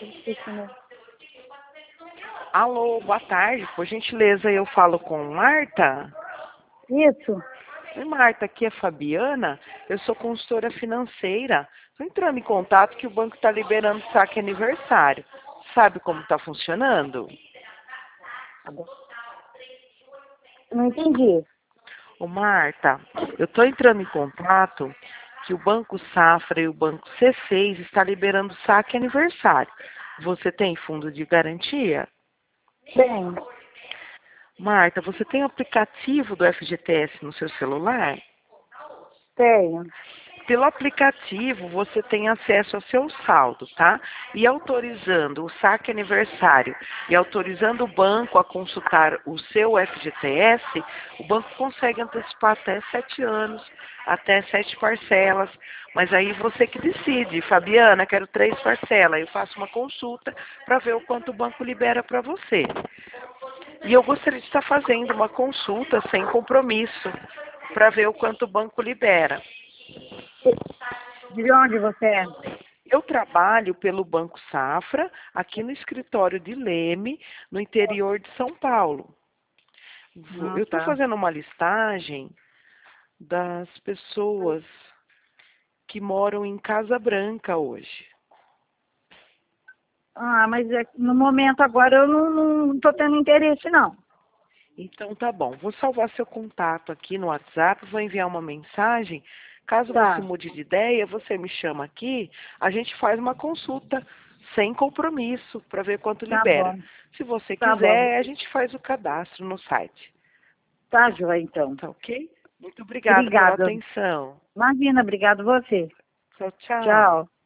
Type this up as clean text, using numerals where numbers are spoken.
Alô, boa tarde. Por gentileza, eu falo com Marta. Isso. Oi, Marta, aqui é Fabiana. Eu sou consultora financeira. Estou entrando em contato que o banco está liberando saque aniversário. Sabe como está funcionando? Não entendi. Ô, Marta, eu estou entrando em contato que o Banco Safra e o Banco C6 está liberando saque aniversário. Você tem fundo de garantia? Tem. Marta, você tem o aplicativo do FGTS no seu celular? Tenho. Pelo aplicativo, você tem acesso ao seu saldo, tá? E autorizando o saque aniversário e autorizando o banco a consultar o seu FGTS, o banco consegue antecipar até 7 anos, até 7 parcelas. Mas aí você que decide. Fabiana, quero 3 parcelas. Eu faço uma consulta para ver o quanto o banco libera para você. E eu gostaria de estar fazendo uma consulta sem compromisso para ver o quanto o banco libera. De onde você é? Eu trabalho pelo Banco Safra, aqui no escritório de Leme, no interior de São Paulo. Eu estou Tá. fazendo uma listagem das pessoas que moram em Casa Branca hoje. Mas no momento agora eu não tô tendo interesse, não. Então tá bom, vou salvar seu contato aqui no WhatsApp, vou enviar uma mensagem. Caso Tá. você mude de ideia, você me chama aqui, a gente faz uma consulta sem compromisso para ver quanto Tá libera. bom. Se você Tá bom. quiser, a gente faz o cadastro no site. Tá, joia, então. Tá ok? Muito obrigada pela Obrigada. atenção. Imagina, obrigado você. Tchau, tchau. Tchau.